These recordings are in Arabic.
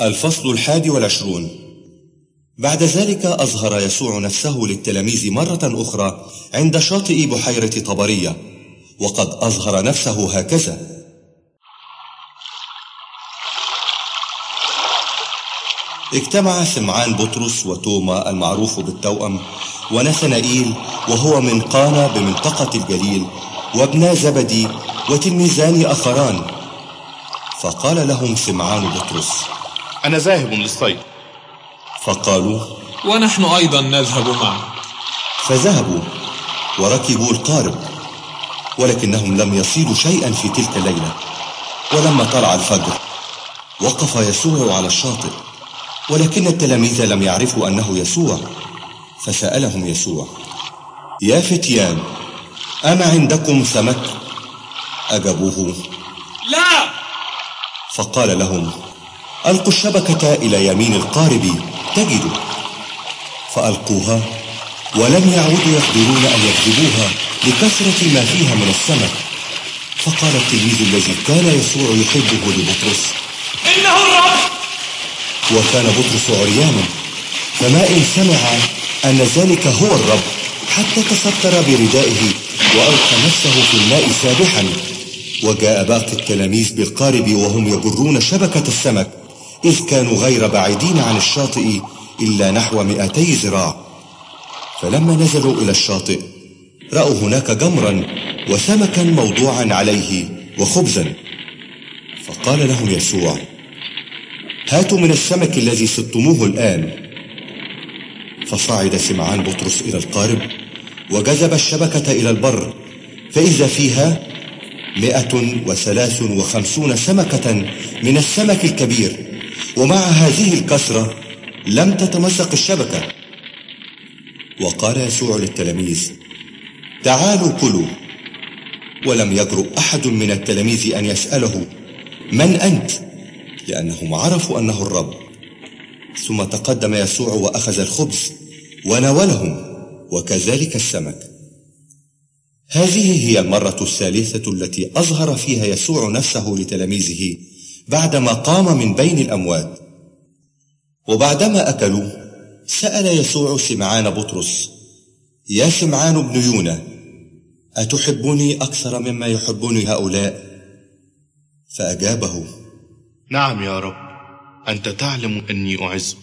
الفصل 21. بعد ذلك أظهر يسوع نفسه للتلاميذ مرة أخرى عند شاطئ بحيرة طبرية، وقد أظهر نفسه هكذا: اجتمع سمعان بطرس وتوما المعروف بالتوأم ونثنائيل وهو من قانا بمنطقة الجليل وابنا زبدي وتلميذان آخران. فقال لهم سمعان بطرس: أنا ذاهب للصيد. فقالوا: ونحن أيضا نذهب معك. فذهبوا وركبوا القارب، ولكنهم لم يصيدوا شيئا في تلك الليلة. ولما طلع الفجر وقف يسوع على الشاطئ، ولكن التلاميذ لم يعرفوا أنه يسوع. فسألهم يسوع: يا فتيان، أما عندكم سمك؟ أجابوه: لا. فقال لهم: ألقوا الشبكة إلى يمين القارب تجدوا. فألقوها، ولم يعودوا يقدرون أن يكذبوها لكثرة ما فيها من السمك. فقال التلميذ الذي كان يسوع يحبه لبطرس: إنه الرب. وكان بطرس عريانا، فما إن سمع أن ذلك هو الرب حتى تستر بردائه وألقى نفسه في الماء سابحا. وجاء باقي التلاميذ بالقارب وهم يجرون شبكة السمك، إذ كانوا غير بعيدين عن الشاطئ إلا نحو 200 ذراع. فلما نزلوا إلى الشاطئ رأوا هناك جمرا وسمكا موضوعا عليه وخبزا. فقال لهم يسوع: هاتوا من السمك الذي صدتموه الآن. فصعد سمعان بطرس إلى القارب وجذب الشبكة إلى البر، فإذا فيها 153 سمكة من السمك الكبير، ومع هذه الكثرة لم تتمزق الشبكة. وقال يسوع للتلاميذ: تعالوا كلوا. ولم يجرؤ أحد من التلاميذ أن يسأله: من أنت؟ لأنهم عرفوا أنه الرب. ثم تقدم يسوع وأخذ الخبز وناولهم، وكذلك السمك. هذه هي المرة الثالثة التي أظهر فيها يسوع نفسه لتلاميذه بعدما قام من بين الأموات. وبعدما أكلوا سأل يسوع سمعان بطرس: يا سمعان بن يونا، أتحبني أكثر مما يحبني هؤلاء؟ فأجابه: نعم يا رب، أنت تعلم أني أعزك.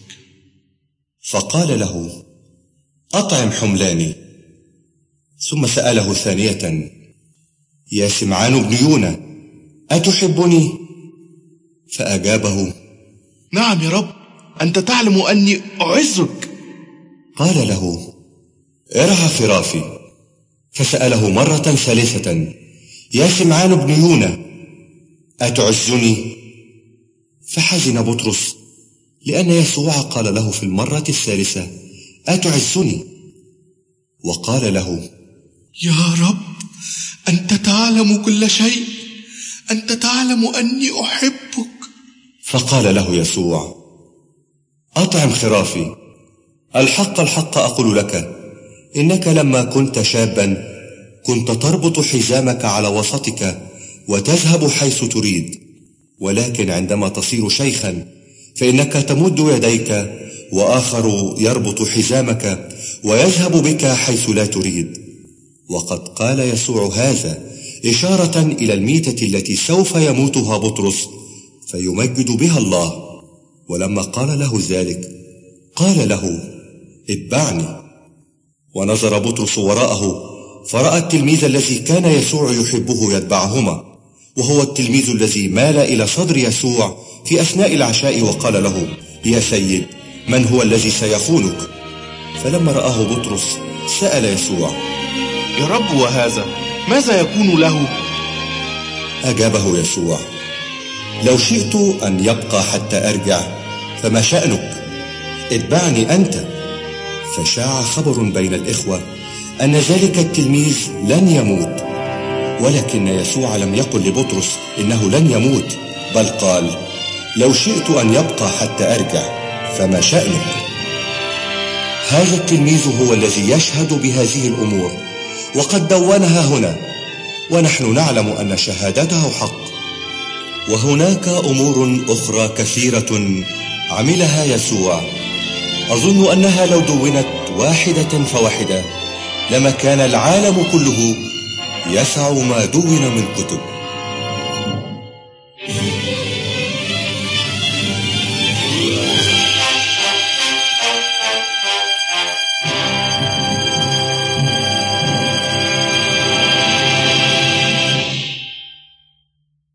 فقال له: أطعم حملاني. ثم سأله ثانية: يا سمعان بن يونا، أتحبني؟ فأجابه: نعم يا رب، أنت تعلم أني أعزك. قال له: ارعى خرافي. فسأله مرة ثالثة: يا سمعان بن يونا، أتعزني؟ فحزن بطرس لأن يسوع قال له في المرة الثالثة: أتعزني؟ وقال له: يا رب، أنت تعلم كل شيء، أنت تعلم أني أحبك. فقال له يسوع: أطعم خرافي. الحق الحق أقول لك، إنك لما كنت شابا كنت تربط حزامك على وسطك وتذهب حيث تريد، ولكن عندما تصير شيخا فإنك تمد يديك وآخر يربط حزامك ويذهب بك حيث لا تريد. وقد قال يسوع هذا إشارة إلى الميتة التي سوف يموتها بطرس فيمجد بها الله. ولما قال له ذلك قال له: اتبعني. ونظر بطرس وراءه فرأى التلميذ الذي كان يسوع يحبه يتبعهما، وهو التلميذ الذي مال إلى صدر يسوع في أثناء العشاء وقال له: يا سيد، من هو الذي سيخونك؟ فلما رآه بطرس سأل يسوع: يا رب، وهذا ماذا يكون له؟ أجابه يسوع: لو شئت أن يبقى حتى أرجع فما شأنك؟ اتبعني أنت. فشاع خبر بين الإخوة أن ذلك التلميذ لن يموت، ولكن يسوع لم يقل لبطرس إنه لن يموت، بل قال: لو شئت أن يبقى حتى أرجع فما شأنك؟ هذا التلميذ هو الذي يشهد بهذه الأمور، وقد دونها هنا، ونحن نعلم أن شهادته حق. وهناك أمور أخرى كثيرة عملها يسوع. أظن أنها لو دونت واحدة فواحدة لما كان العالم كله يسع ما دون من كتب.